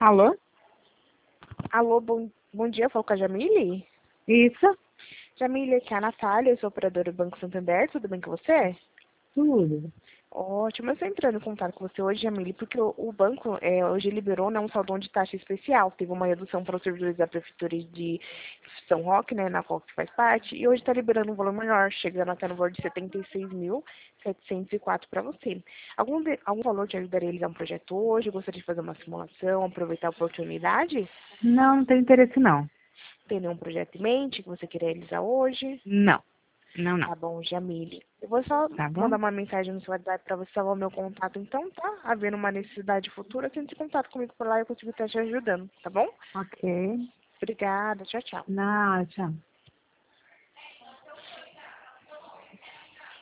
Alô? Alô, bom dia, falo com a Jamile? Isso? Jamile, aqui é a Natália, eu sou operadora do Banco Santander, tudo bem com você? Tudo. Ótimo, eu estou entrando em contato com você hoje, Jamile, porque o banco hoje liberou, né, um saldão de taxa especial. Teve uma redução para os servidores da Prefeitura de São Roque, né, na qual que faz parte, e hoje está liberando um valor maior, chegando até no valor de 76.704 para você. Algum valor te ajudaria a realizar um projeto hoje? Gostaria de fazer uma simulação, aproveitar a oportunidade? Não, não tem interesse não. Tem nenhum projeto em mente que você queira realizar hoje? Não. Não, não. Tá bom, Jamile. Eu vou só Tá bom? mandar uma mensagem no seu WhatsApp para você salvar o meu contato, então, tá? Havendo uma necessidade futura, você entre em contato comigo por lá e eu consigo estar te ajudando, tá bom? Ok. Obrigada, tchau, tchau. Não, tchau.